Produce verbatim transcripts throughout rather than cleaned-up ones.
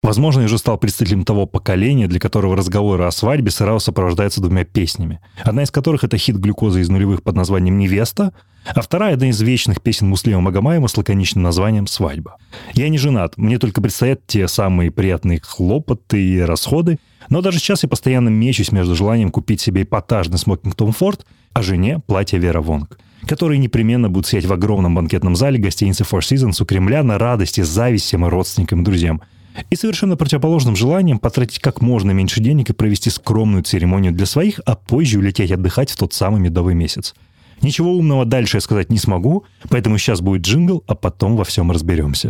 Возможно, я уже стал представителем того поколения, для которого разговоры о свадьбе сразу сопровождаются двумя песнями. Одна из которых — это хит «Глюкоза» из нулевых под названием «Невеста», а вторая — одна из вечных песен Муслима Магомаева с лаконичным названием «Свадьба». Я не женат, мне только предстоят те самые приятные хлопоты и расходы, но даже сейчас я постоянно мечусь между желанием купить себе эпатажный смокинг Том Форд, а жене платье Вера Вонг, которые непременно будут сидеть в огромном банкетном зале гостиницы Four Seasons у Кремля на радости, зависть всем и родственникам и друзьям. И совершенно противоположным желанием потратить как можно меньше денег и провести скромную церемонию для своих, а позже улететь отдыхать в тот самый медовый месяц. Ничего умного дальше я сказать не смогу, поэтому сейчас будет джингл, а потом во всем разберемся.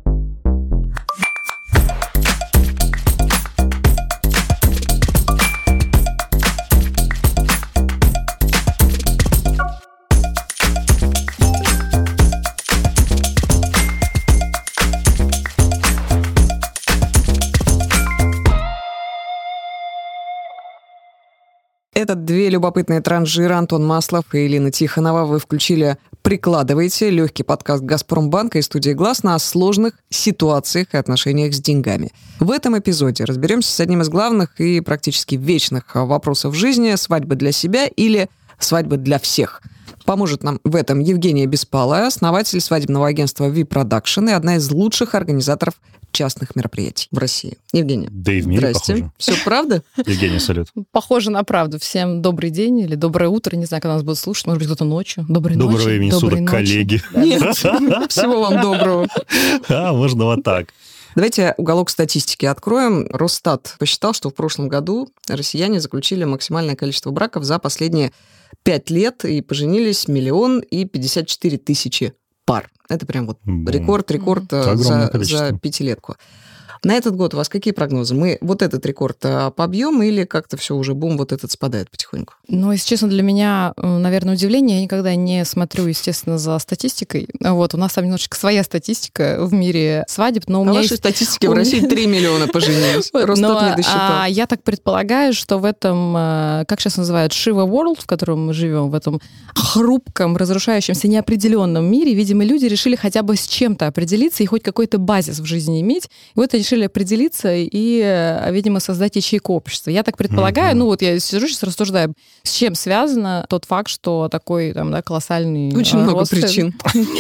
Это две любопытные транжиры. Антон Маслов и Элина Тихонова. Вы включили «Прикладывайте» — легкий подкаст «Газпромбанка» и студии «Гласно» о сложных ситуациях и отношениях с деньгами. В этом эпизоде разберемся с одним из главных и практически вечных вопросов жизни — свадьба для себя или свадьба для всех. Поможет нам в этом Евгения Беспалая, основатель свадебного агентства ви продакшн и одна из лучших организаторов частных мероприятий в России. Евгения. Да и в мире Здрасте. похоже. Все правда? Евгения, салют. Похоже на правду. Всем добрый день или доброе утро. Не знаю, когда нас будут слушать. Может быть, кто-то ночью. Доброй ночи. Доброго времени суток, коллеги. Нет, всего вам доброго. А, можно вот так. Давайте уголок статистики откроем. Росстат посчитал, что в прошлом году россияне заключили максимальное количество браков за последние пять лет и поженились миллион и пятьдесят четыре тысячи пар. Это прям вот рекорд, рекорд за, за пятилетку. На этот год у вас какие прогнозы? Мы вот этот рекорд побьем или как-то все уже бум, вот этот спадает потихоньку? Ну, если честно, для меня, наверное, удивление. Я никогда не смотрю, естественно, за статистикой. Вот, у нас там немножечко своя статистика в мире свадеб, но у меня По вашей есть... статистике в России три миллиона поженились. Росстат не досчитал. Я так предполагаю, что в этом, как сейчас называют, Shiva World, в котором мы живем, в этом хрупком, разрушающемся, неопределенном мире, видимо, люди решили хотя бы с чем-то определиться и хоть какой-то базис в жизни иметь. И вот они решили определиться и, видимо, создать ячейку общества. Я так предполагаю, mm-hmm. ну вот я сижу сейчас рассуждаю, с чем связано тот факт, что такой там, да, колоссальный Очень рост. много причин.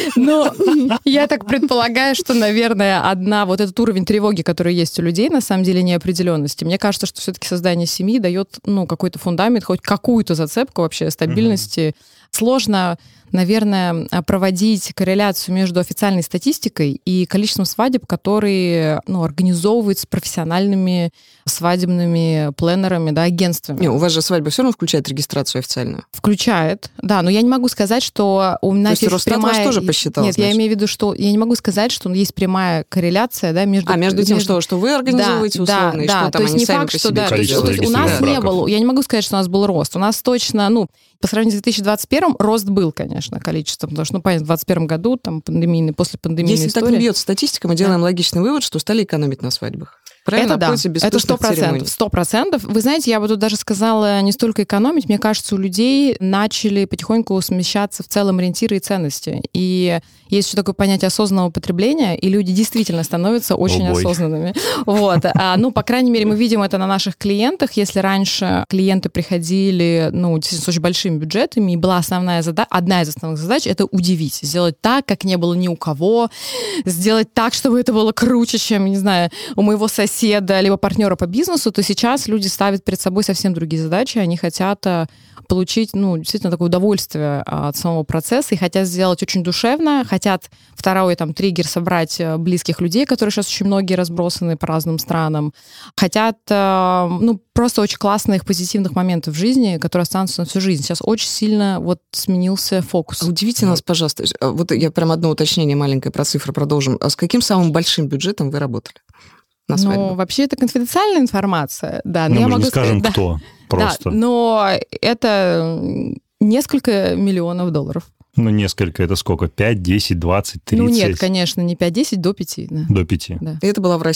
Но я так предполагаю, что, наверное, одна вот этот уровень тревоги, который есть у людей, на самом деле неопределенности. Мне кажется, что все-таки создание семьи дает, ну, какой-то фундамент, хоть какую-то зацепку вообще стабильности. Mm-hmm. Сложно, наверное, проводить корреляцию между официальной статистикой и количеством свадеб, которые, ну, организовываются профессиональными свадебными пленерами, да, агентствами. Не, у вас же свадьба все равно включает регистрацию официальную? Включает, да, но я не могу сказать, что у нас То есть есть Росстат прямая... вас тоже посчитал, Нет, значит? я имею в виду, что я не могу сказать, что есть прямая корреляция, да, между... А, между тем, между... Что, что вы организовываете да, условно, да, и да, что там то есть они не сами факт, по что, себе да, количество то есть у нас браков. не было, я не могу сказать, что у нас был рост. У нас точно, ну, по сравнению с две тысячи двадцать первым рост был, конечно, количеством, потому что, ну, понятно, в двадцать первом году, там, пандемийный, после пандемийной Если истории. так не бьется статистика, мы делаем да. логичный вывод, что стали экономить на свадьбах. Правильно? Это да, это сто процентов, сто процентов. Вы знаете, я бы тут даже сказала не столько экономить, мне кажется, у людей начали потихоньку смещаться в целом ориентиры и ценности. И есть еще такое понятие осознанного потребления, и люди действительно становятся очень oh осознанными. Вот. А, ну, по крайней мере, мы видим это на наших клиентах. Если раньше клиенты приходили, ну, действительно, с очень большими бюджетами, и была основная задача, одна из основных задач — это удивить, сделать так, как не было ни у кого, сделать так, чтобы это было круче, чем, не знаю, у моего соседа, либо партнера по бизнесу, то сейчас люди ставят перед собой совсем другие задачи. Они хотят получить, ну, действительно, такое удовольствие от самого процесса и хотят сделать очень душевно, хотят второй там триггер собрать близких людей, которые сейчас очень многие разбросаны по разным странам, хотят, ну, просто очень классных позитивных моментов в жизни, которые останутся на всю жизнь. Сейчас очень сильно вот сменился фокус. Удивите нас, пожалуйста. Вот я прям одно уточнение маленькое про цифры продолжим. А с каким самым большим бюджетом вы работали? Ну, вообще это конфиденциальная информация, да. Но но мы я же могу не скажем, сказать, кто, да, просто. Да, но это несколько миллионов долларов. Ну, несколько, это сколько? пять, десять, двадцать, тридцать? Ну, нет, конечно, не пять, десять, до пяти. Да. До пяти. Да. И это было в России?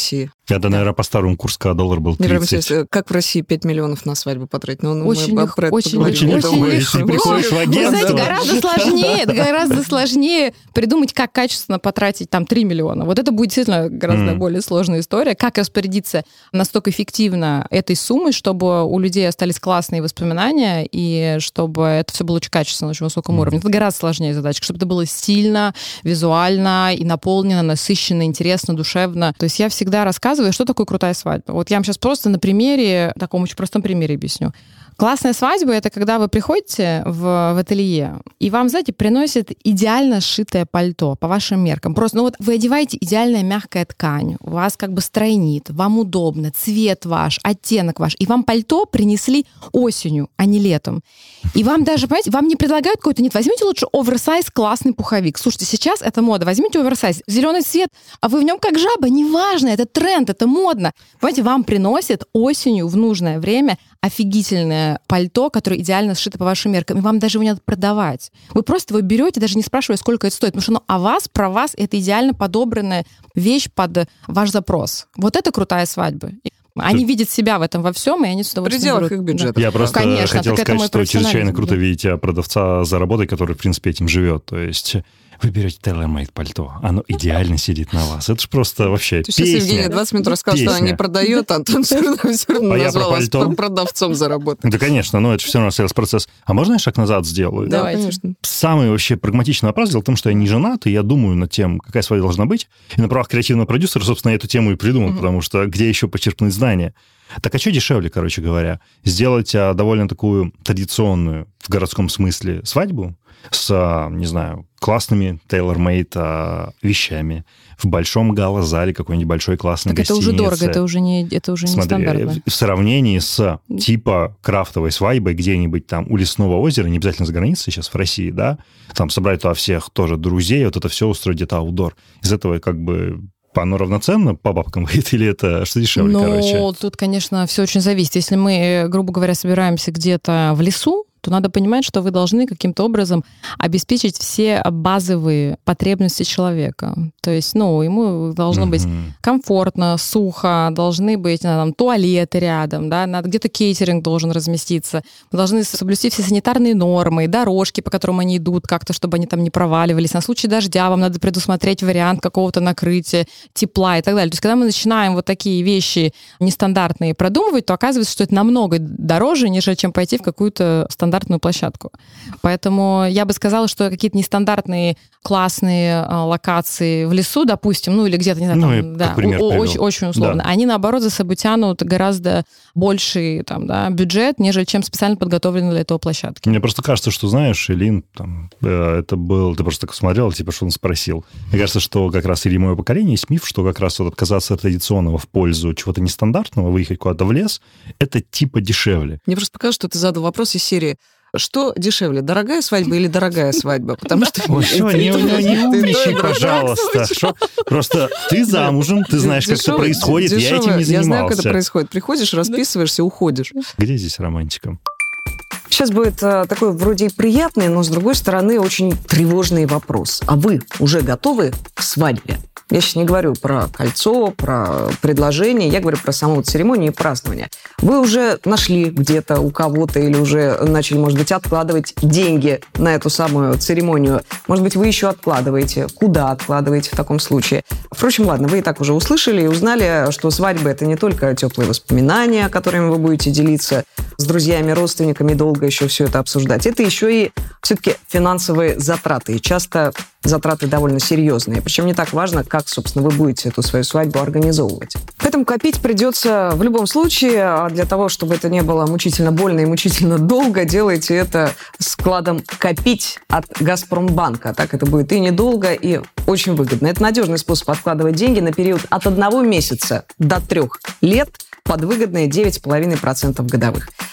Это, наверное, по старому курсу, когда доллар был тридцать. Мне как в России пять миллионов на свадьбу потратить? Ну, очень мы легко, про это очень, поговорим. очень, очень легко. легко. Если приходишь в агентство... Вы знаете, гораздо сложнее, это гораздо сложнее придумать, как качественно потратить там три миллиона. Вот это будет действительно гораздо mm. более сложная история. Как распорядиться настолько эффективно этой суммой, чтобы у людей остались классные воспоминания и чтобы это все было очень качественно, на очень высоком mm. уровне. Это гораздо сложнее задача, чтобы это было стильно, визуально и наполнено, насыщенно, интересно, душевно. То есть я всегда рассказываю, что такое крутая свадьба. Вот я вам сейчас просто на примере, таком очень простом примере объясню. Классная свадьба — это когда вы приходите в, в ателье, и вам, знаете, приносят идеально сшитое пальто по вашим меркам. Просто, ну вот вы одеваете идеальная мягкая ткань, у вас как бы стройнит, вам удобно, цвет ваш, оттенок ваш, и вам пальто принесли осенью, а не летом. И вам даже, понимаете, вам не предлагают какой-то, нет, возьмите лучше оверсайз, классный пуховик. Слушайте, сейчас это мода, возьмите оверсайз, зеленый цвет, а вы в нем как жаба, неважно, это тренд, это модно. Понимаете, вам приносят осенью в нужное время офигительное пальто, которое идеально сшито по вашим меркам, и вам даже его не надо продавать. Вы просто его берете, даже не спрашивая, сколько это стоит, потому что ну, о вас, про вас, это идеально подобранная вещь под ваш запрос. Вот это крутая свадьба. Они видят себя в этом во всем, и они с удовольствием в пределах их бюджета. Я просто Конечно, хотел сказать, что чрезвычайно круто да. видите продавца за работой, который, в принципе, этим живет. То есть вы берете tailor-made пальто, оно идеально сидит на вас. Это же просто вообще То есть, песня. если Евгения двадцать минут рассказывает, что она не продает, Антон все равно А я назвал про вас пальто? продавцом за работу. Да, конечно, но это же все равно селс-процесс. А можно я шаг назад сделаю? Да, Давайте. конечно. Самый вообще прагматичный вопрос. Дело в том, что я не женат, и я думаю над тем, какая свадьба должна быть. И на правах креативного продюсера, собственно, я эту тему и придумал, mm-hmm. потому что где еще почерпнуть знания? Так а что дешевле, короче говоря? Сделать а, довольно такую традиционную в городском смысле свадьбу с, не знаю, классными tailor-made а, вещами в большом гала-зале какой-нибудь большой классной так гостиницы. Это уже дорого, это уже не, это уже Смотри, не стандартно. В сравнении с типа крафтовой свадьбой где-нибудь там у лесного озера, не обязательно за границей сейчас в России, да, там собрать туда всех тоже друзей, вот это все устроить где-то аутдор. Из этого как бы... Оно равноценно по бабкам или это что дешевле, ну, короче? Ну, тут, конечно, все очень зависит. Если мы, грубо говоря, собираемся где-то в лесу, то надо понимать, что вы должны каким-то образом обеспечить все базовые потребности человека. То есть, ну, ему должно mm-hmm. быть комфортно, сухо, должны быть там, туалеты рядом, да, надо, где-то кейтеринг должен разместиться, мы должны соблюсти все санитарные нормы, дорожки, по которым они идут, как-то, чтобы они там не проваливались. На случай дождя вам надо предусмотреть вариант какого-то накрытия, тепла и так далее. То есть, когда мы начинаем вот такие вещи нестандартные продумывать, то оказывается, что это намного дороже, нежели чем пойти в какую-то стандартную стандартную площадку. Поэтому я бы сказала, что какие-то нестандартные классные а, локации в лесу, допустим, ну или где-то, не знаю, ну, там, да, пример о- очень, очень условно, да. Они, наоборот, за собой тянут гораздо больший там, да, бюджет, нежели чем специально подготовлены для этого площадки. Мне просто кажется, что, знаешь, Илин, там, э, это был... Ты просто так смотрел, типа, что он спросил. Мне кажется, что как раз среди моего поколения есть миф, что как раз вот отказаться от традиционного в пользу чего-то нестандартного, выехать куда-то в лес, это типа дешевле. Мне просто показалось, что ты задал вопрос из серии: что дешевле, дорогая свадьба или дорогая свадьба? Потому что... Ой, что, не, не, не умничай, пожалуйста. Шо? Просто ты замужем, ты знаешь, как это происходит, я этим не занимался. Я знаю, как это происходит. Приходишь, расписываешься, уходишь. Где здесь романтика? Сейчас будет а, такой вроде приятный, но, с другой стороны, очень тревожный вопрос. А вы уже готовы к свадьбе? Я сейчас не говорю про кольцо, про предложение, я говорю про саму церемонию и празднование. Вы уже нашли где-то у кого-то или уже начали, может быть, откладывать деньги на эту самую церемонию. Может быть, вы еще откладываете. Куда откладываете в таком случае? Впрочем, ладно, вы и так уже услышали и узнали, что свадьба – это не только теплые воспоминания, которыми вы будете делиться с друзьями, родственниками, долго еще все это обсуждать. Это еще и все-таки финансовые затраты. И часто затраты довольно серьезные. Причем не так важно, как, собственно, вы будете эту свою свадьбу организовывать. Поэтому копить придется в любом случае. А для того, чтобы это не было мучительно больно и мучительно долго, делайте это складом «Копить» от Газпромбанка. Так это будет и недолго, и очень выгодно. Это надежный способ откладывать деньги на период от одного месяца до трех лет под выгодные девять целых пять десятых процента годовых.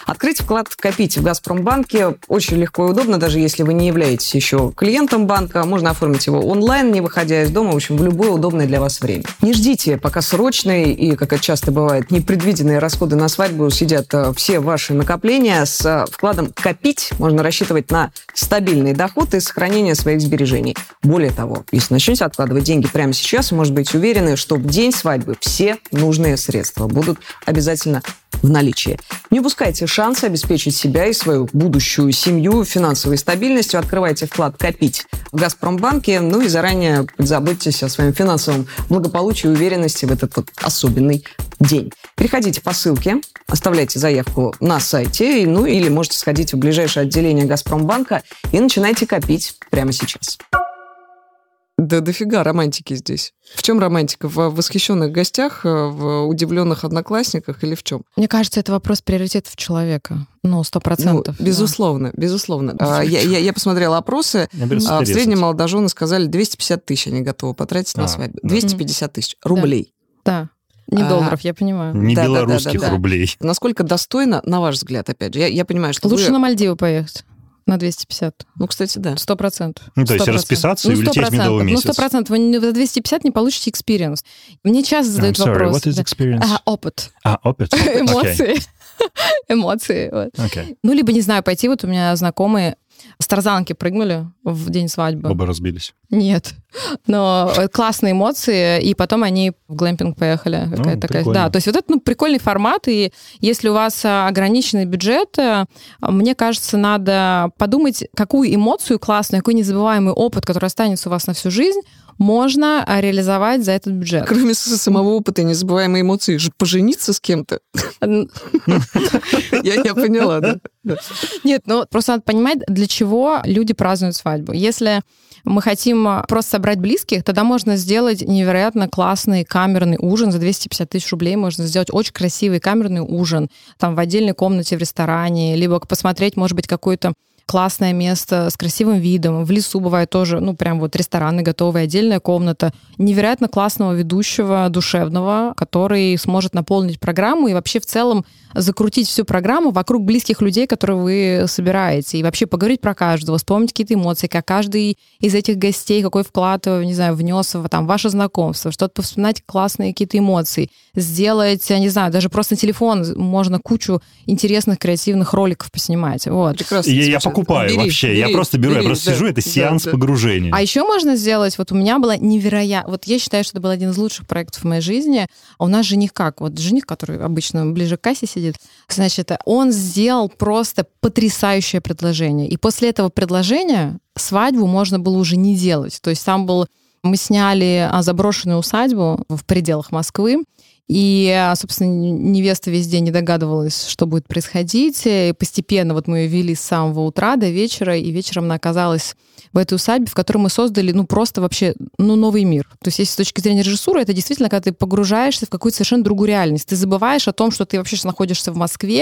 Открыть вклад «Копить» в «Газпромбанке» очень легко и удобно, даже если вы не являетесь еще клиентом банка. Можно оформить его онлайн, не выходя из дома, в общем, в любое удобное для вас время. Не ждите, пока срочные и, как это часто бывает, непредвиденные расходы на свадьбу съедят все ваши накопления. С вкладом «Копить» можно рассчитывать на стабильный доход и сохранение своих сбережений. Более того, если начнете откладывать деньги прямо сейчас, вы можете быть уверены, что в день свадьбы все нужные средства будут обязательно в наличии. Не упускайте шанс обеспечить себя и свою будущую семью финансовой стабильностью. Открывайте вклад «Копить» в «Газпромбанке», ну и заранее позаботьтесь о своем финансовом благополучии и уверенности в этот вот особенный день. Переходите по ссылке, оставляйте заявку на сайте, ну или можете сходить в ближайшее отделение «Газпромбанка» и начинайте копить прямо сейчас. Да дофига романтики здесь. В чем романтика? В восхищенных гостях, в удивленных одноклассниках или в чем? Мне кажется, это вопрос приоритетов человека. Ну, сто процентов. Ну, безусловно, да. безусловно. А, я, я, я посмотрела опросы. А, в среднем молодожены сказали, двести пятьдесят тысяч они готовы потратить а, на свадьбу. двести пятьдесят тысяч рублей. Да. да. Не а, долларов, я понимаю. Не да, белорусских да, да, да, рублей. Да. Насколько достойно, на ваш взгляд, опять же? Я, я понимаю, что Лучше вы... на Мальдивы поехать. На двести пятьдесят. Ну, кстати, да. Сто процентов. Ну, то есть расписаться ну, и улететь в медовый месяц. Ну, сто процентов. Вы за двести пятьдесят не получите experience. Мне часто задают I'm sorry, вопрос. What is experience? А, опыт. А, опыт. Эмоции. Эмоции. Вот. Okay. Ну, либо, не знаю, пойти, вот у меня знакомые с тарзанки прыгнули в день свадьбы. Оба разбились. Нет. Но классные эмоции, и потом они в глэмпинг поехали. Ну, такая, да, то есть вот это ну, прикольный формат, и если у вас ограниченный бюджет, мне кажется, надо подумать, какую эмоцию классную, какой незабываемый опыт, который останется у вас на всю жизнь, можно реализовать за этот бюджет. Кроме самого опыта и незабываемой эмоции, же пожениться с кем-то. Я поняла, да. Нет, ну просто надо понимать, для чего люди празднуют свадьбу. Если мы хотим просто собрать близких, тогда можно сделать невероятно классный камерный ужин за двести пятьдесят тысяч рублей. Можно сделать очень красивый камерный ужин там в отдельной комнате в ресторане, либо посмотреть, может быть, какой-то классное место с красивым видом. В лесу бывает тоже, ну, прям вот рестораны готовые, отдельная комната. Невероятно классного ведущего, душевного, который сможет наполнить программу и вообще в целом закрутить всю программу вокруг близких людей, которые вы собираете. И вообще поговорить про каждого, вспомнить какие-то эмоции, как каждый из этих гостей, какой вклад, не знаю, внес в там, ваше знакомство, что-то вспоминать классные какие-то эмоции. Сделать, я не знаю, даже просто на телефон можно кучу интересных креативных роликов поснимать. Вот. Прекрасно. Я, я покупаю бери, вообще. Бери, я просто беру, бери, я просто да, сижу, это сеанс да, погружения. А еще можно сделать, вот у меня было невероятно, вот я считаю, что это был один из лучших проектов в моей жизни. А у нас жених как? Вот жених, который обычно ближе к кассе сидит, значит, он сделал просто потрясающее предложение. И после этого предложения свадьбу можно было уже не делать. То есть там был... Мы сняли заброшенную усадьбу в пределах Москвы, и, собственно, невеста весь день не догадывалась, что будет происходить. И постепенно вот мы ее вели с самого утра до вечера, и вечером она оказалась в этой усадьбе, в которой мы создали, ну, просто вообще, ну, новый мир. То есть, если с точки зрения режиссуры, это действительно, когда ты погружаешься в какую-то совершенно другую реальность. Ты забываешь о том, что ты вообще находишься в Москве,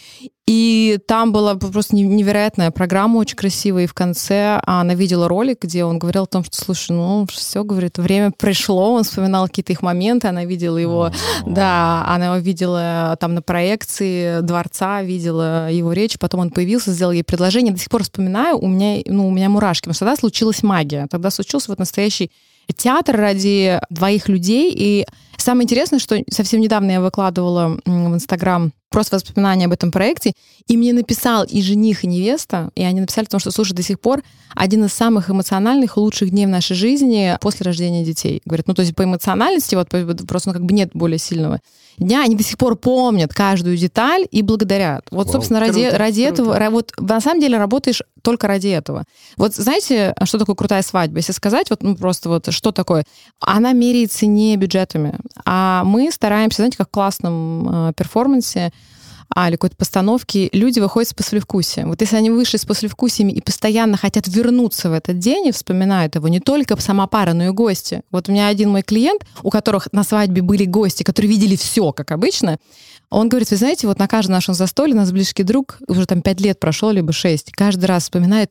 и там была просто невероятная программа, очень красивая, и в конце она видела ролик, где он говорил о том, что, слушай, ну, все, говорит, время пришло, он вспоминал какие-то их моменты, она видела его, oh. да, она его видела там на проекции дворца, видела его речь, потом он появился, сделал ей предложение, до сих пор вспоминаю, у меня, ну, у меня мурашки, потому что тогда случилась магия, тогда случился вот настоящий театр ради двоих людей, и самое интересное, что совсем недавно я выкладывала в Инстаграм просто воспоминания об этом проекте, и мне написал и жених, и невеста, и они написали о том, что, слушай, до сих пор один из самых эмоциональных, лучших дней в нашей жизни после рождения детей. Говорят, ну, то есть по эмоциональности, вот просто ну, как бы нет более сильного дня, они до сих пор помнят каждую деталь и благодарят. Вот, Вау, собственно, ради, круто, ради круто. этого, вот на самом деле работаешь только ради этого. Вот знаете, что такое крутая свадьба? Если сказать, вот ну, просто вот что такое? Она меряется не бюджетами, а мы стараемся, знаете, как в классном э, перформансе, а, или какой-то постановки, люди выходят с послевкусием. Вот если они вышли с послевкусиями и постоянно хотят вернуться в этот день и вспоминают его, не только сама пара, но и гости. Вот у меня один мой клиент, у которых на свадьбе были гости, которые видели все, как обычно, он говорит, вы знаете, вот на каждом нашем застолье наш близкий друг, уже там пять лет прошло, либо шесть, каждый раз вспоминает,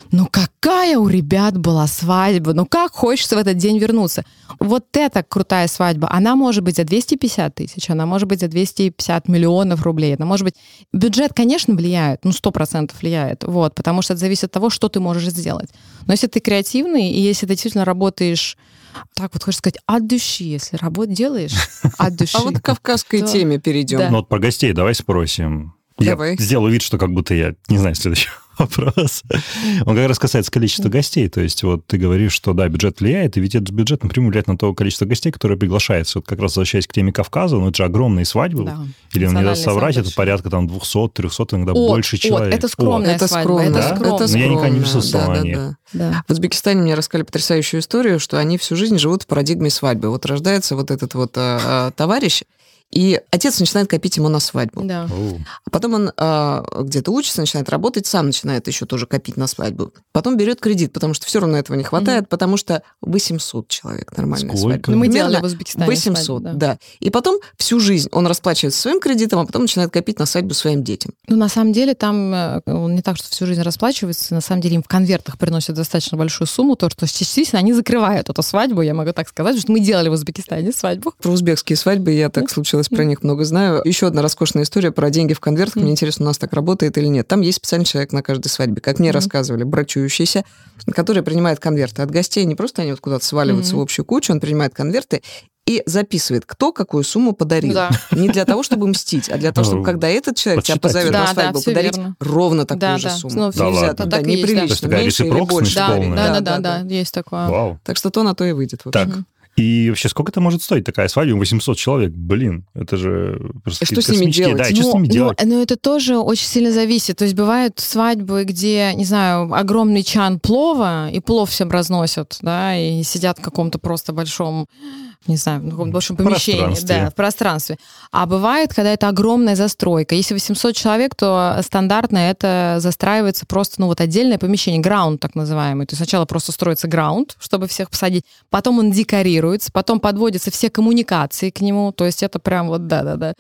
ну какая у ребят была свадьба, ну как хочется в этот день вернуться. Вот эта крутая свадьба, она может быть за двести пятьдесят тысяч, она может быть за двести пятьдесят миллионов рублей, она может быть... Бюджет, конечно, влияет, ну сто процентов влияет, вот, потому что это зависит от того, что ты можешь сделать. Но если ты креативный, и если ты действительно работаешь, так вот хочешь сказать, от души, если работу делаешь, от души. А вот к кавказской теме перейдем. Ну вот про гостей давай спросим. Давай. Я сделаю вид, что как будто я не знаю следующий вопрос. Он как раз касается количества гостей. То есть вот ты говоришь, что да, бюджет влияет, и ведь этот бюджет напрямую влияет на то количество гостей, которые приглашаются. Вот как раз возвращаясь к теме Кавказа, ну это же огромные свадьбы. Да. Или он не даст соврать, это порядка там двести-триста, иногда от, больше человек. От, это скромная это свадьба. Скромная. Это Да? скромная. Это Но скромная. я никогда не присутствовал да, на них. Да, да. В Узбекистане мне рассказали потрясающую историю, что они всю жизнь живут в парадигме свадьбы. Вот рождается вот этот вот а, а, товарищ, и отец начинает копить ему на свадьбу. Да. А потом он а, где-то учится, начинает работать, сам начинает еще тоже копить на свадьбу. Потом берет кредит, потому что все равно этого не хватает, mm-hmm. потому что восемьсот человек нормальная Сколько? свадьба. Ну, мы Примерно делали в Узбекистане восемьсот, свадьбу, да. да. И потом всю жизнь он расплачивается своим кредитом, а потом начинает копить на свадьбу своим детям. Ну, на самом деле, там он не так, что всю жизнь расплачивается, на самом деле им в конвертах приносят достаточно большую сумму, то, что частично они закрывают эту свадьбу, я могу так сказать, потому что мы делали в Узбекистане свадьбу. Про узбекские свадьбы я так случилось, про них много знаю. Еще одна роскошная история про деньги в конвертах. Мне интересно, у нас так работает или нет. Там есть специальный человек на каждой свадьбе, как мне mm-hmm. рассказывали, брачующийся, который принимает конверты от гостей. Не просто они вот куда-то сваливаются mm-hmm. в общую кучу, он принимает конверты и записывает, кто какую сумму подарил. Да. Не для того, чтобы мстить, а для того, чтобы когда этот человек тебя позовет на свадьбу, подарить ровно такую же сумму. Нельзя, да, неприлично, меньше или больше. Да, да, да, есть такое. Так что то на то и выйдет. Так. И вообще, сколько это может стоить, такая свадьба? восемьсот человек, блин, это же просто что с ними делать? Да, ну, что с ними ну, делать? Ну, это тоже очень сильно зависит. То есть бывают свадьбы, где, не знаю, огромный чан плова, и плов всем разносят, да, и сидят в каком-то просто большом, не знаю, в каком-то большом помещении. Да, в пространстве. А бывает, когда это огромная застройка. Если восемьсот человек, то стандартно это застраивается просто, ну, вот отдельное помещение, граунд так называемый. То есть сначала просто строится граунд, чтобы всех посадить, потом он декорируется, потом подводятся все коммуникации к нему, то есть это прям вот да-да-да.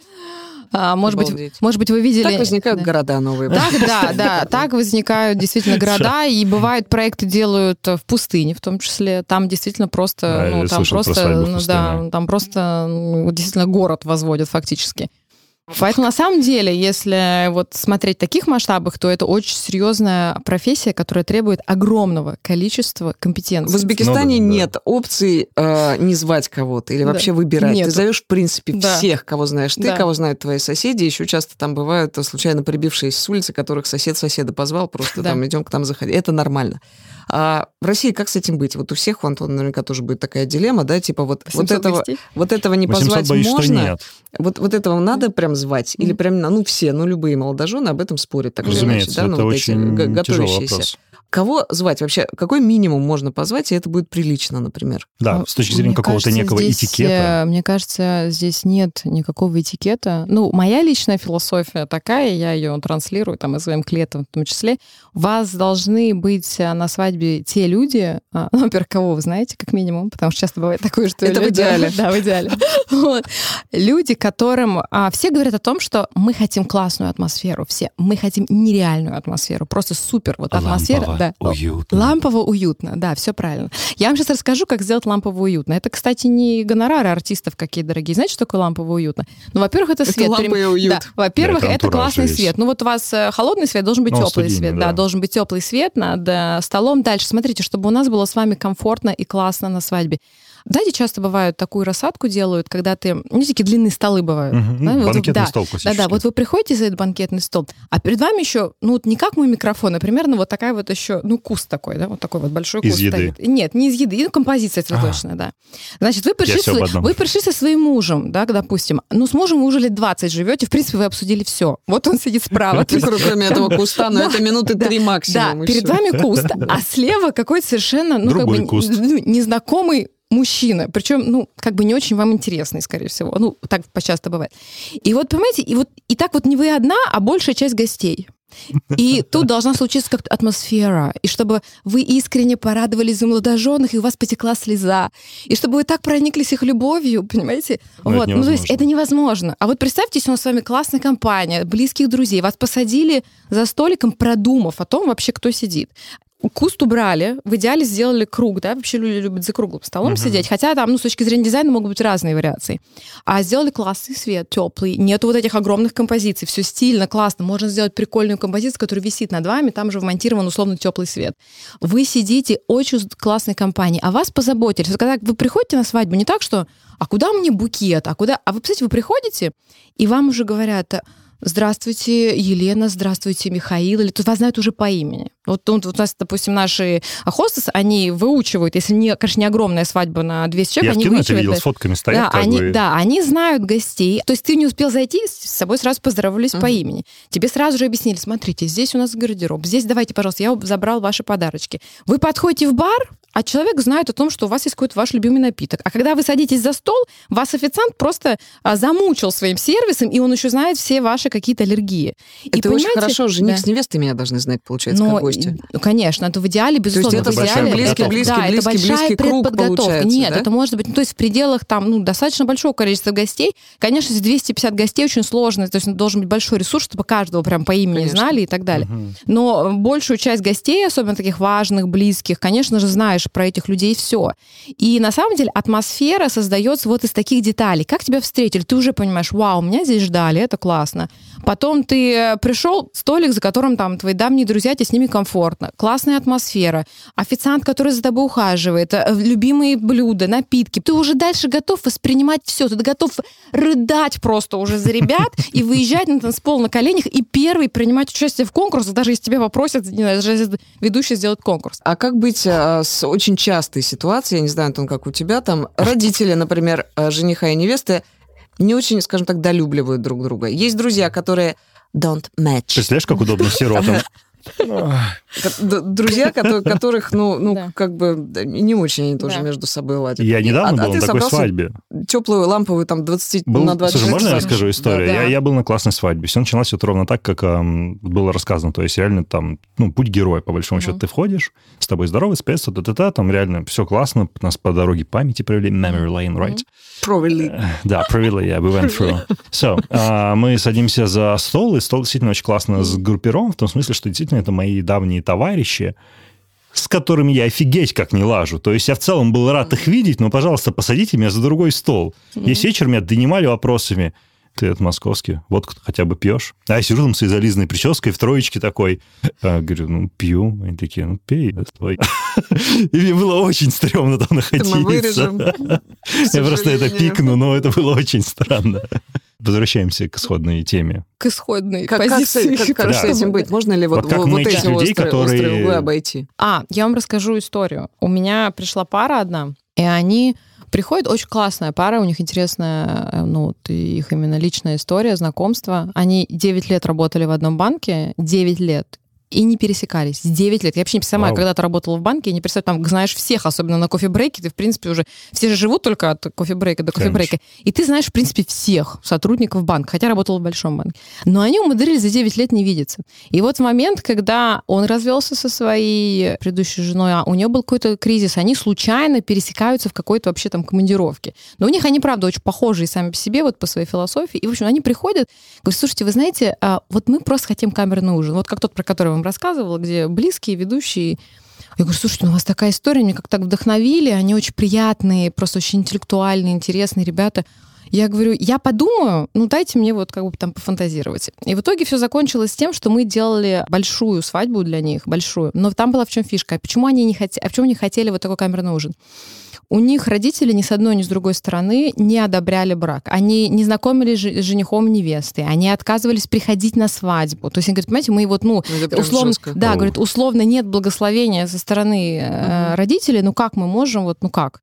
А, может быть, может быть, вы видели... Так возникают да. города новые. Так, да, да, так возникают действительно города, и бывают проекты делают в пустыне, в том числе. Там действительно просто, да, ну, там просто, ну, да, там просто ну, действительно город возводят фактически. Поэтому на самом деле, если вот смотреть в таких масштабах, то это очень серьезная профессия, которая требует огромного количества компетенций. В Узбекистане ну, да, нет да. опции э, не звать кого-то или да. вообще выбирать. Нету. Ты зовешь, в принципе, да. всех, кого знаешь ты, да. кого знают твои соседи. Еще часто там бывают случайно прибившиеся с улицы, которых сосед соседа позвал, просто да. там идем к нам заходить. Это нормально. А в России как с этим быть? Вот у всех, у Антона наверняка тоже будет такая дилемма, да, типа вот, вот, этого, вот этого не позвать боюсь, можно, вот, вот этого надо прям звать, mm. или прям, ну, все, ну, любые молодожены об этом спорят, так или иначе, да, ну, вот эти готовящиеся. Кого звать вообще? Какой минимум можно позвать, и это будет прилично, например? Да, с точки зрения мне какого-то кажется, некого здесь, этикета. Мне кажется, здесь нет никакого этикета. Ну, моя личная философия такая, я ее транслирую там и своим клиентам в том числе. У вас должны быть на свадьбе те люди, ну, во-первых, кого вы знаете, как минимум, потому что часто бывает такое, что... Это люди, в идеале. Да, в идеале. Вот. Люди, которым... А, все говорят о том, что мы хотим классную атмосферу, все. Мы хотим нереальную атмосферу, просто супер вот атмосфера. Да. Уютно. Лампово уютно, да, все правильно. Я вам сейчас расскажу, как сделать лампово уютно. Это, кстати, не гонорары артистов какие дорогие. Знаете, что такое лампово уютно? Ну, во-первых, это, это свет. Лампа и уют. Да. Во-первых, да, это классный есть. свет. Ну, вот у вас холодный свет, должен быть ну, теплый студийный, свет. Да. да, должен быть теплый свет над столом. Дальше, смотрите, чтобы у нас было с вами комфортно и классно на свадьбе. Знаете, часто бывают такую рассадку делают, когда ты... Ну, такие длинные столы бывают. Угу, да? банкетный вот, стол да, классический. Да-да, вот вы приходите за этот банкетный стол, а перед вами еще, ну, вот не как мой микрофон, а примерно вот такая вот еще, ну, куст такой, да, вот такой вот большой куст. Из еды? Стоит. Нет, не из еды, ну, композиция цветочная, а. да. Значит, вы пришли, со... вы пришли со своим мужем, да, допустим, ну, с мужем вы уже лет двадцать живете, в принципе, вы обсудили все. Вот он сидит справа. Кроме этого куста, но это минуты три максимум. Да, перед вами куст, а слева какой-то совершенно, ну, как бы незнакомый мужчина, причем, ну, как бы не очень вам интересный, скорее всего. Ну, так почасто бывает. И вот, понимаете, и вот и так вот не вы одна, а большая часть гостей. И тут должна случиться как-то атмосфера, и чтобы вы искренне порадовались за молодоженных, и у вас потекла слеза, и чтобы вы так прониклись их любовью, понимаете? Но вот, ну, то есть это невозможно. А вот представьте, если у нас с вами классная компания, близких друзей, вас посадили за столиком, продумав о том вообще, кто сидит. Куст убрали, в идеале сделали круг, да, вообще люди любят за круглым столом uh-huh. сидеть, хотя там, ну, с точки зрения дизайна могут быть разные вариации. А сделали классный свет, теплый, нету вот этих огромных композиций, все стильно, классно, можно сделать прикольную композицию, которая висит над вами, там же вмонтирован условно теплый свет. Вы сидите очень классной компании, о вас позаботились. Вот когда вы приходите на свадьбу, не так, что «а куда мне букет?», а куда... А вы, представляете, вы приходите, и вам уже говорят... Здравствуйте, Елена, здравствуйте, Михаил, или тут вас знают уже по имени. Вот тут вот у нас, допустим, наши хостес, они выучивают, если, не, конечно, не огромная свадьба на двести человек, Я они в кино выучивают... это видел, с фотками стоят. Да, как они, бы... да, они знают гостей. То есть ты не успел зайти, с собой сразу поздоровались uh-huh. по имени. Тебе сразу же объяснили, смотрите, здесь у нас гардероб, здесь давайте, пожалуйста, я забрал ваши подарочки. Вы подходите в бар, а человек знает о том, что у вас есть какой-то ваш любимый напиток. А когда вы садитесь за стол, вас официант просто а, замучил своим сервисом, и он еще знает все ваши какие-то аллергии. Это и, очень хорошо. Жених да. с невестой меня должны знать, получается, Но, как гости. Конечно, это в идеале, безусловно. То есть это идеале, близкий, это, близкий, да, близкий, это большая близкий круг предподготовка. получается, Нет, да? это может быть, ну, то есть в пределах там, ну, достаточно большого количества гостей. Конечно, если двести пятьдесят гостей очень сложно, то есть должен быть большой ресурс, чтобы каждого прям по имени конечно. Знали и так далее. Угу. Но большую часть гостей, особенно таких важных, близких, конечно же, знаешь про этих людей все. И на самом деле атмосфера создается вот из таких деталей. Как тебя встретили? Ты уже понимаешь, вау, меня здесь ждали, это классно. Потом ты пришел, столик, за которым там твои давние друзья, тебе с ними комфортно. Классная атмосфера. Официант, который за тобой ухаживает. Любимые блюда, напитки. Ты уже дальше готов воспринимать все. Ты готов рыдать просто уже за ребят и выезжать на танцпол на коленях и первый принимать участие в конкурсах, даже если тебя попросят, не знаю, даже ведущий сделать конкурс. А как быть а, с очень частой ситуацией, я не знаю, Антон, как у тебя, там родители, например, жениха и невесты не очень, скажем так, долюбливают друг друга. Есть друзья, которые don't match. Представляешь, как удобно сиротам? Друзья, которых, ну, ну да. как бы не очень они тоже да. между собой ладят. Я недавно а, был а на такой свадьбе. Теплую ламповую там двадцать был, на двадцать. Слушай, можно я расскажу историю? Да, да. Я, я был на классной свадьбе. Все началось вот ровно так, как эм, было рассказано. То есть реально там, ну, путь героя, по большому uh-huh. счету. Ты входишь, с тобой здоровый, спец, та-та-та, там реально все классно. Нас по дороге памяти провели. Memory lane, right? Провели. Да, провели, yeah, we went through. So, uh, мы садимся за стол, и стол действительно очень классно сгруппирован, в том смысле, что действительно это мои давние товарищи, с которыми я офигеть как не лажу. То есть я в целом был рад их видеть, но, пожалуйста, посадите меня за другой стол. Mm-hmm. Весь вечер меня донимали вопросами. Ты это московский, водку хотя бы пьешь? А я сижу там с зализанной прической в троечке такой. А, говорю, ну, пью. Они такие, ну, пей, это твой. И мне было очень стрёмно там находиться. Мы вырежем. Я просто это пикну, но это было очень странно. Возвращаемся к исходной теме. К исходной как, позиции. Как, как, как да. с этим быть? Можно ли вот, вот, как вот эти людей, острые, которые... острые углы обойти? А, я вам расскажу историю. У меня пришла пара одна, и они приходят, очень классная пара, у них интересная, ну, их именно личная история, знакомство. Они девять лет работали в одном банке, девять лет. И не пересекались. девять лет. Я вообще сама Вау. когда-то работала в банке, я не представляю, там знаешь всех, особенно на кофе-брейке, ты, в принципе, уже... Все же живут только от кофе-брейка до кофе-брейка. Конечно. И ты знаешь, в принципе, всех сотрудников банка, хотя работала в большом банке. Но они умудрились за девять лет не видеться. И вот в момент, когда он развелся со своей предыдущей женой, а у нее был какой-то кризис, они случайно пересекаются в какой-то вообще там командировке. Но у них они, правда, очень похожие сами по себе, вот по своей философии. И, в общем, они приходят, говорят, слушайте, вы знаете, вот мы просто хотим камерный ужин. Вот как тот, про который вам рассказывала, где близкие, ведущие. Я говорю, слушайте, ну у вас такая история, меня как так вдохновили, они очень приятные, просто очень интеллектуальные, интересные ребята. Я говорю, я подумаю, ну дайте мне вот как бы там пофантазировать. И в итоге все закончилось тем, что мы делали большую свадьбу для них, большую. Но там была в чем фишка. А почему они не хотели, а почему они хотели вот такой камерный ужин? У них родители ни с одной, ни с другой стороны не одобряли брак. Они не знакомились с женихом невесты. Они отказывались приходить на свадьбу. То есть они говорят, понимаете, мы вот, ну, условно, да, говорят, условно нет благословения со стороны э, родителей, ну как мы можем, вот, ну как?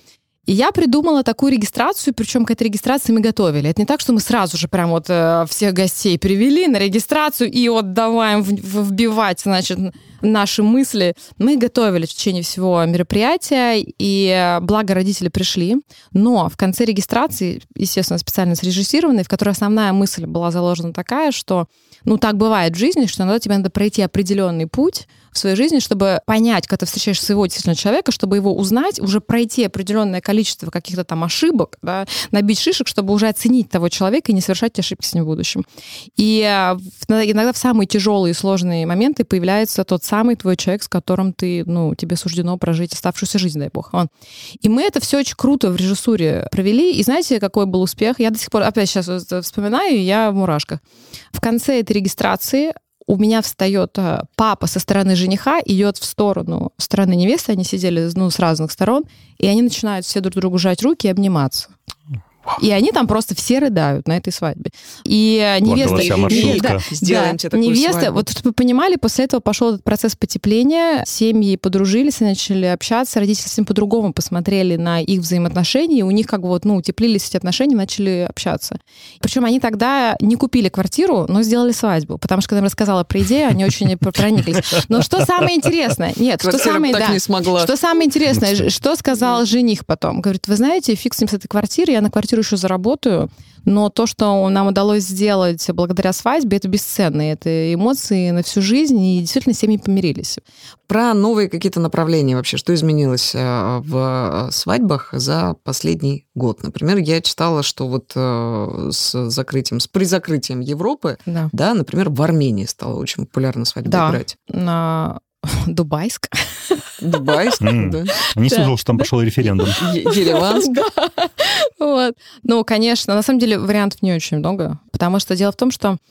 И я придумала такую регистрацию, причем к этой регистрации мы готовили. Это не так, что мы сразу же прям вот э, всех гостей привели на регистрацию и вот давай в, в, вбивать, значит, наши мысли. Мы готовили в течение всего мероприятия, и благо родители пришли. Но в конце регистрации, естественно, специально срежиссированной, в которой основная мысль была заложена такая, что, ну, так бывает в жизни, что иногда тебе надо пройти определенный путь, в своей жизни, чтобы понять, когда ты встречаешь своего действительно человека, чтобы его узнать, уже пройти определенное количество каких-то там ошибок, да, набить шишек, чтобы уже оценить того человека и не совершать ошибки с ним в будущем. И иногда в самые тяжелые и сложные моменты появляется тот самый твой человек, с которым ты, ну, тебе суждено прожить оставшуюся жизнь, дай бог. Он. И мы это все очень круто в режиссуре провели. И знаете, какой был успех? Я до сих пор, опять сейчас вспоминаю, и я в мурашках. В конце этой регистрации у меня встает папа со стороны жениха, идет в сторону стороны невесты, они сидели, ну, с разных сторон, и они начинают все друг другу жать руки и обниматься. И они там просто все рыдают на этой свадьбе. И невеста... невеста, Сделаем тебе такую невеста, свадьбу. вот чтобы вы понимали, после этого пошел этот процесс потепления, семьи подружились и начали общаться, родители совсем по-другому посмотрели на их взаимоотношения, и у них как бы вот, ну, утеплились эти отношения, начали общаться. Причем они тогда не купили квартиру, но сделали свадьбу, потому что когда я им рассказала про идею, они очень прониклись. Но что самое интересное? Нет, что самое... так не смогла. Что самое интересное, что сказал жених потом? Говорит, вы знаете, фиг с ним с этой квартирой, я на квартиру еще заработаю, но то, что нам удалось сделать благодаря свадьбе, это бесценно. Это эмоции на всю жизнь, и действительно семьи помирились. Про новые какие-то направления вообще. Что изменилось в свадьбах за последний год? Например, я читала, что вот с закрытием, с призакрытием Европы, Да, да, например, в Армении стало очень популярно свадьбу да. играть. На Дубайск. Дубайск, М. да. Не Да. слышал, что там пошел референдум. Е- Ереванск. Да. Вот. Ну, конечно, на самом деле вариантов не очень много, потому что дело в том, что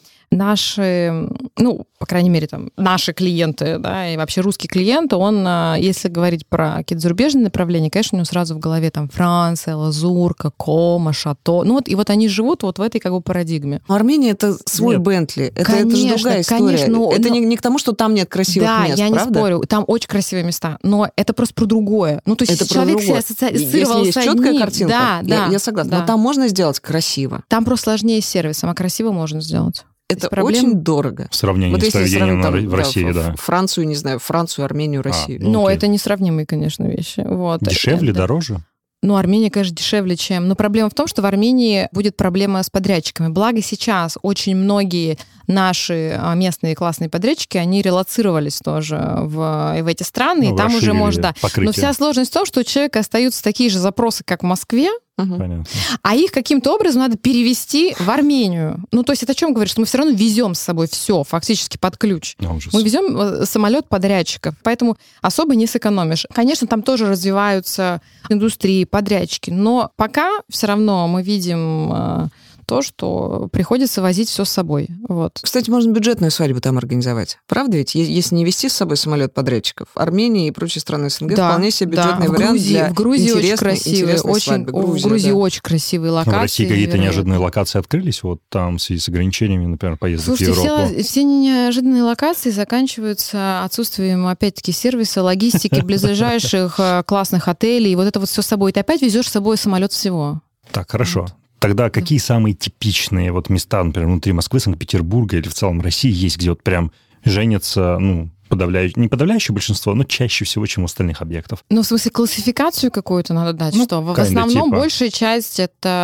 наши, ну, по крайней мере, там, наши клиенты, да, и вообще русский клиент, он, если говорить про какие-то зарубежные направления, конечно, у него сразу в голове там Франция, Лазурка, Кома, Шато. Ну вот, и вот они живут вот в этой как бы парадигме. Армения — это свой Нет. Бентли. Это, это же Конечно, другая история. конечно, но- это но- не, не к тому, что там нет красивых Да, мест, я не правда? спорю, там очень красивые места, но это просто про другое. Ну, то есть Это про человек другое. себя ассоциировал Если есть с четкая одним. картинка, Да, я, да, я согласна. да. Но там можно сделать красиво. Там просто сложнее с сервисом, а красиво можно сделать. Это Есть проблем? очень дорого. В сравнении Вот с если проведением сравнить на- там, в России, Ф- да. Францию, не знаю, Францию, Армению, Россию. Ну, Но окей. это несравнимые, конечно, вещи. Вот. Дешевле, Это- дороже? Ну, Армения, конечно, дешевле, чем... Но проблема в том, что в Армении будет проблема с подрядчиками. Благо сейчас очень многие наши а, местные классные подрядчики, они релоцировались тоже в, в эти страны, Ну, и там уже расширили можно... Да. покрытие. Но вся сложность в том, что у человека остаются такие же запросы, как в Москве, Мгм. Понятно. а их каким-то образом надо перевести в Армению. Ну, то есть это о чем говорит? Что мы все равно везем с собой все, фактически под ключ. А, ужас. Мы везем э, самолет подрядчиков, поэтому особо не сэкономишь. Конечно, там тоже развиваются индустрии, подрядчики, но пока все равно мы видим э, то, что приходится возить все с собой. Вот. Кстати, можно бюджетную свадьбу там организовать. Правда ведь? Е- Если не вести с собой самолет подрядчиков, Армения и прочие страны СНГ Да, вполне себе да. бюджетный В вариант Грузии, для в Грузии очень интересной, красивые, интересной очень, свадьбы. в Грузия, Грузии да. очень красивые Ну, локации. в России какие-то невероятные. неожиданные локации открылись, вот там в связи с ограничениями, например, поездок Слушайте, в Европу. все, все неожиданные локации заканчиваются отсутствием, опять-таки, сервиса, логистики, близлежащих э, классных отелей, и вот это вот все с собой. Ты опять везешь с собой самолет всего. Так, хорошо. Тогда какие самые типичные вот места, например, внутри Москвы, Санкт-Петербурга или в целом России есть, где вот прям женятся, ну, подавляющее, не подавляющее большинство, но чаще всего, чем у остальных объектов? Ну, в смысле, классификацию какую-то надо дать, Ну, что в kinda, основном типа. большая часть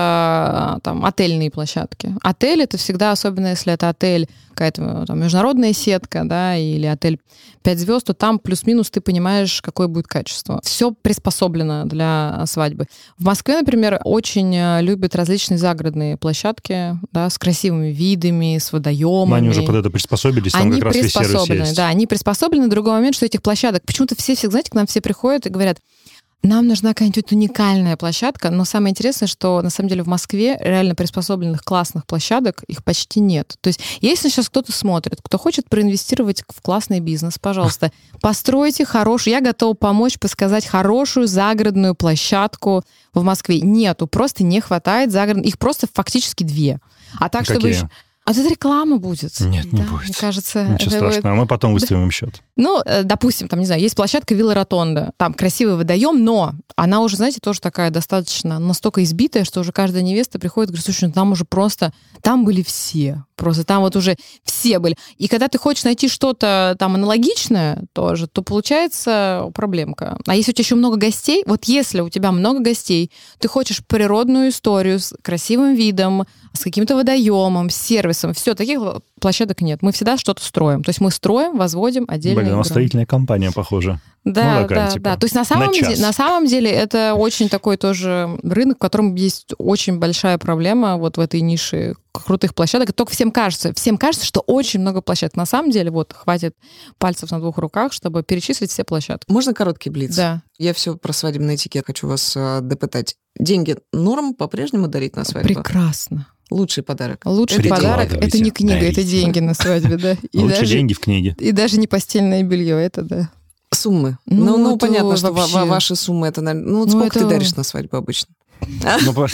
это там отельные площадки. Отель это всегда, особенно если это отель, какая-то там международная сетка, да, или отель пять звезд, то там плюс-минус ты понимаешь, какое будет качество. Все приспособлено для свадьбы. В Москве, например, очень любят различные загородные площадки, да, с красивыми видами, с водоемами. Но они уже под это приспособились, там Они как раз весь сервис приспособлены, есть. да, они приспособлены. Другой момент, что этих площадок, почему-то все, все, знаете, к нам все приходят и говорят, нам нужна какая-нибудь уникальная площадка, но самое интересное, что на самом деле в Москве реально приспособленных классных площадок их почти нет. То есть если сейчас кто-то смотрит, кто хочет проинвестировать в классный бизнес, пожалуйста, постройте хорошую, я готова помочь, подсказать хорошую загородную площадку в Москве. Нету, просто не хватает загородных, их просто фактически две. А так, чтобы... Какие? еще- А тут реклама будет. Нет, не Да, будет. Мне кажется... Ничего это будет- страшного, мы потом выставим им счет. Ну, э, допустим, там, не знаю, есть площадка Вилла Ротонда, там красивый водоем, но она уже, знаете, тоже такая достаточно настолько избитая, что уже каждая невеста приходит и говорит, слушай, ну там уже просто, там были все, просто там вот уже все были. И когда ты хочешь найти что-то там аналогичное тоже, то получается проблемка. А если у тебя еще много гостей, вот если у тебя много гостей, ты хочешь природную историю с красивым видом, с каким-то водоемом, с сервисом, сервисом. Все, таких площадок нет. Мы всегда что-то строим. То есть мы строим, возводим отдельные Блин, у нас игры. строительная компания, похоже. Да, Ну, такая, да, типа, да. То есть на самом, на де- час. на самом деле это очень такой тоже рынок, в котором есть очень большая проблема вот в этой нише крутых площадок. И только всем кажется, всем кажется, что очень много площадок. На самом деле, вот, хватит пальцев на двух руках, чтобы перечислить все площадки. Можно короткий блиц? Да. Я все про свадебный этикет хочу вас э, допытать. Деньги норм по-прежнему дарить на свадьбу? Прекрасно. Лучший подарок. Лучший Это подарок — это Прикладывайте, не книга, это дарите. деньги на свадьбе, да. И Лучше даже, деньги в книге. и даже не постельное белье, это да. Суммы. Ну, Ну, ну, это понятно, что ва- вообще- ва- ваши суммы, это, наверное... Ну, вот Ну, сколько это- ты даришь на свадьбу обычно? Ну, по-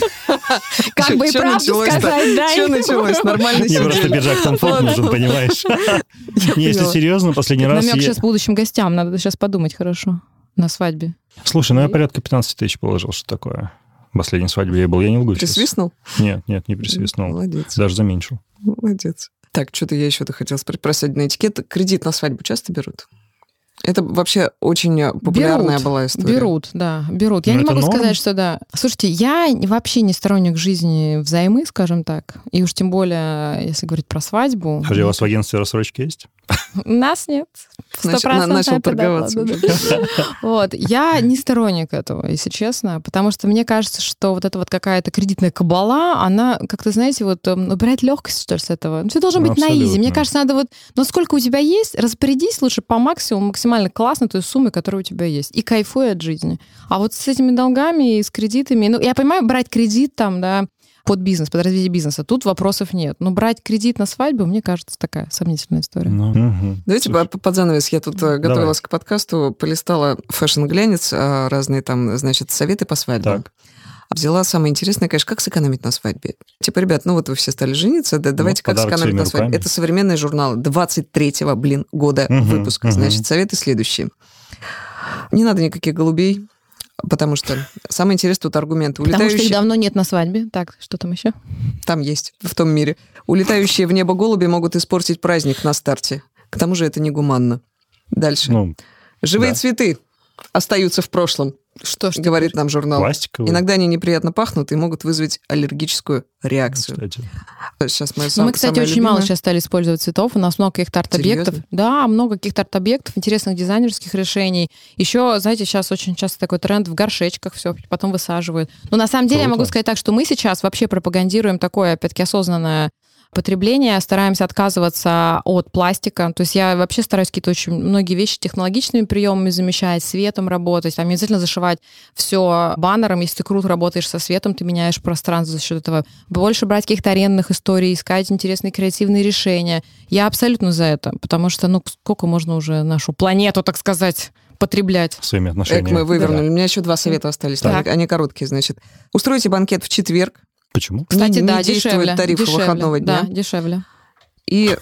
Как Чё- бы и чё правду началось-то? сказать, да? Чё началось? Нормально Мне просто сидели. пиджак Том Форд нужен, понимаешь? Не, если поняла. серьезно, последний раз... Намек я- сейчас будущим гостям, надо сейчас подумать хорошо на свадьбе. Слушай, ну я порядка пятнадцать тысяч положил, что такое. В последней свадьбе я был, я не лгу сейчас. Присвистнул? Нет, нет, не присвистнул. Молодец. Даже заменьшил. Молодец. Так, что-то я еще-то хотела спросить про свадебный этикет. Кредит на свадьбу часто берут? Это вообще очень популярная Берут, была история. Берут, да, берут. Я Ну, не это могу норм? сказать, что да. Слушайте, я вообще не сторонник жизни взаймы, скажем так. И уж тем более, если говорить про свадьбу. Подожди, у вас в агентстве рассрочки есть? Нас нет. Сто Нач- процентов начал это да, торговаться да, да, да. Вот. Я не сторонник этого, если честно, потому что мне кажется, что вот эта вот какая-то кредитная кабала, она, как-то, знаете, вот эм, убирает легкость, что ли, с этого. Ну, все должно Ну, быть на изи. абсолютно. Мне кажется, надо вот, ну, сколько у тебя есть, распорядись лучше по максимуму, максимально классно той суммой, которая у тебя есть, и кайфуй от жизни. А вот с этими долгами и с кредитами, ну, я понимаю, брать кредит там, да, под бизнес, под развитие бизнеса, тут вопросов нет. Но брать кредит на свадьбу, мне кажется, такая сомнительная история. Ну, мгм. Давайте Слушай, по- под занавес. Я тут э, готовилась к подкасту, полистала фэшн-глянец, а, разные там, значит, советы по свадьбам. Так. Взяла самое интересное, конечно, как сэкономить на свадьбе. Типа, ребят, ну вот вы все стали жениться, да, давайте как подарок сэкономить своими на свадьбе. руками. Это современный журнал двадцать третьего, блин, года Мгм, выпуска. мгм. Значит, советы следующие. Не надо никаких голубей, потому что самое интересное тут аргументы. Потому что их Улетающие... давно нет на свадьбе. Так, что там еще? Там есть, в том мире. Улетающие в небо голуби могут испортить праздник на старте. К тому же это негуманно. Дальше. Ну, Живые да. цветы остаются в прошлом, Что ж говорит нам журнал. пластиковый. Иногда они неприятно пахнут и могут вызвать аллергическую реакцию. Кстати. Сейчас мы, Ну, мы, кстати, очень мало сейчас стали использовать цветов. У нас много каких-то арт-объектов. Серьезно? Да, много каких-то арт-объектов, интересных дизайнерских решений. Еще, знаете, сейчас очень часто такой тренд в горшечках все, потом высаживают. Но на самом деле я Круто. могу сказать так, что мы сейчас вообще пропагандируем такое, опять-таки, осознанное потребление, стараемся отказываться от пластика. То есть я вообще стараюсь какие-то очень многие вещи технологичными приемами замещать, светом работать, там не обязательно зашивать все баннером. Если ты круто работаешь со светом, ты меняешь пространство за счет этого. Больше брать каких-то арендных историй, искать интересные креативные решения. Я абсолютно за это, потому что, ну, сколько можно уже нашу планету, так сказать, потреблять. Своими Эк, отношениями. мы вывернули. Да. У меня еще два совета остались. Так. Они короткие, значит. Устройте банкет в четверг. Почему? Кстати, не, да, не действует дешевле. тариф дешевле, выходного дня. Да, дешевле. И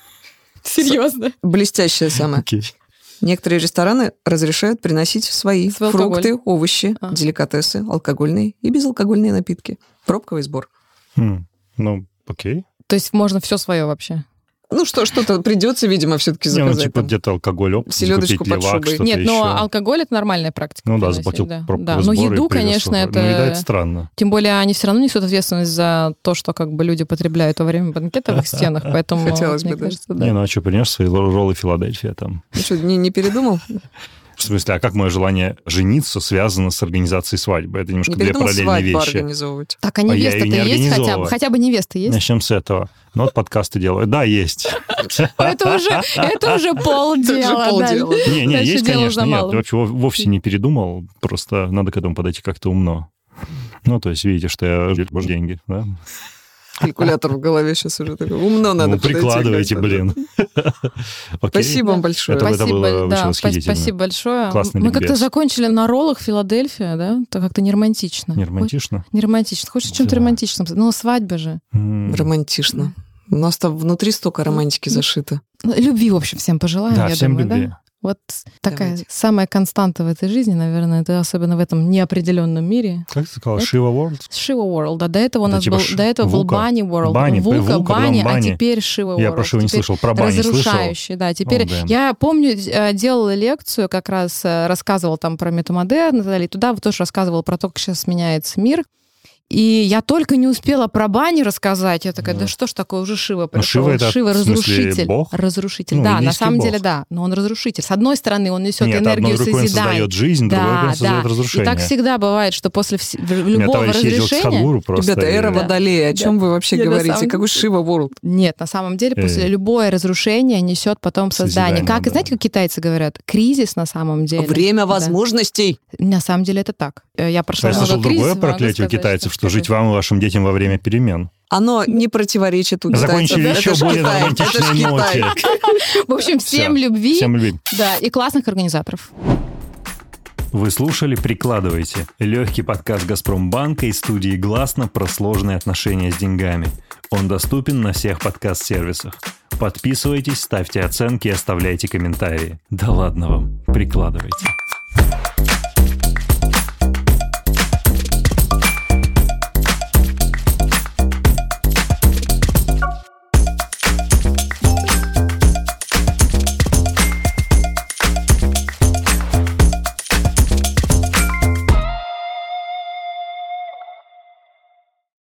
Серьезно? блестящее самое. Окей. Некоторые рестораны разрешают приносить свои Свой фрукты, алкоголь. овощи, А. деликатесы, алкогольные и безалкогольные напитки. Пробковый сбор. Хм, Ну, окей. То есть можно все свое вообще? Ну что, что-то придется, видимо, все-таки Не, ну, заказать. типа там. где-то алкоголь, оп, селёдочку купить под левак, шубой. что-то Нет, еще. но алкоголь — это нормальная практика. Ну да, приносить, заплатил да. пробковый Да, но сбор и еду, привез конечно, его. это... Ну, еда — это странно. Тем более они все равно несут ответственность за то, что как бы люди потребляют во время банкета в их стенах, поэтому, Хотелось мне бы, да. кажется, да. Не, ну а что, принес свои роллы Филадельфия там? Ну что, не, не передумал? В смысле, а как мое желание жениться связано с организацией свадьбы? Это немножко Не две передумал параллельные свадьбу вещи. организовывать? Так, а А я невеста-то её не есть хотя бы? организовываю. Хотя бы невеста есть? Начнем с этого. Ну вот подкасты делаю. Да, есть. Это уже, это уже полдела. Это уже полдела. да. Не, не, Дальше есть, дело конечно, за нет. малым. Вообще вов- вовсе не передумал. Просто надо к этому подойти как-то умно. Ну, то есть, видите, что я жду деньги, да? Калькулятор в голове сейчас уже такой. Умно надо Ну, подойти прикладывайте, как-то. блин. Окей. Спасибо вам большое. Это- это было очень да, восхитительно. Спасибо большое. Классный Мы ликбез. как-то закончили на роллах Филадельфия, да? Это как-то не романтично. Не романтично? Не романтично. Хочешь о чем-то Да. романтичном? Ну, свадьба же. М. Романтично. У нас там внутри столько романтики зашито. Ну, любви, в общем, всем пожелаем, Да, я всем думаю, любви. да? Вот такая Давайте. самая константа в этой жизни, наверное, это особенно в этом неопределенном мире. Как ты сказала? Это- Шива World? Шива World, да, до этого у Это нас типа был, ш- до этого был Вука. Бани World, Бани, Вука, Вука, Бани, потом а Бани. теперь Шива World. Я про Шиву не Теперь слышал, про Бани слышал. разрушающий, да. Теперь О, блин. я помню, э, делала лекцию, как раз э, рассказывала там про метамодерн и так далее, и туда вот тоже рассказывала про то, как сейчас меняется мир. И я только не успела про баню рассказать. Я такая, да, да что ж такое, уже Шива пришел. Шива это, Шива разрушитель. Бог? Разрушитель, ну, да, на самом бог. деле, да. Но он разрушитель. С одной стороны, он несет Нет, энергию созидания. Он создает жизнь, да, другой да. создает да. разрушение. И так всегда бывает, что после вс... любого разрешения... Ребята, эра да. Водолея, о чем да. вы вообще Нет, говорите? самом... Какой Шива Ворлд? Нет, на самом деле, после э... любое разрушение несет потом создание. Созидание, как, да. знаете, как китайцы говорят? Кризис на самом деле. Время возможностей. Да. На самом деле это так. Я прошла Я слышал другое проклятие у китайцев, что жить вам и вашим детям во время перемен. Оно не противоречит у китайцев. Закончили еще более романтичной ноте. В общем, всем любви. Всем любви. Да, и классных организаторов. Вы слушали «Прикладывайте» — легкий подкаст «Газпромбанка» из студии «Гласно» про сложные отношения с деньгами. Он доступен на всех подкаст-сервисах. Подписывайтесь, ставьте оценки и оставляйте комментарии. Да ладно вам, прикладывайте.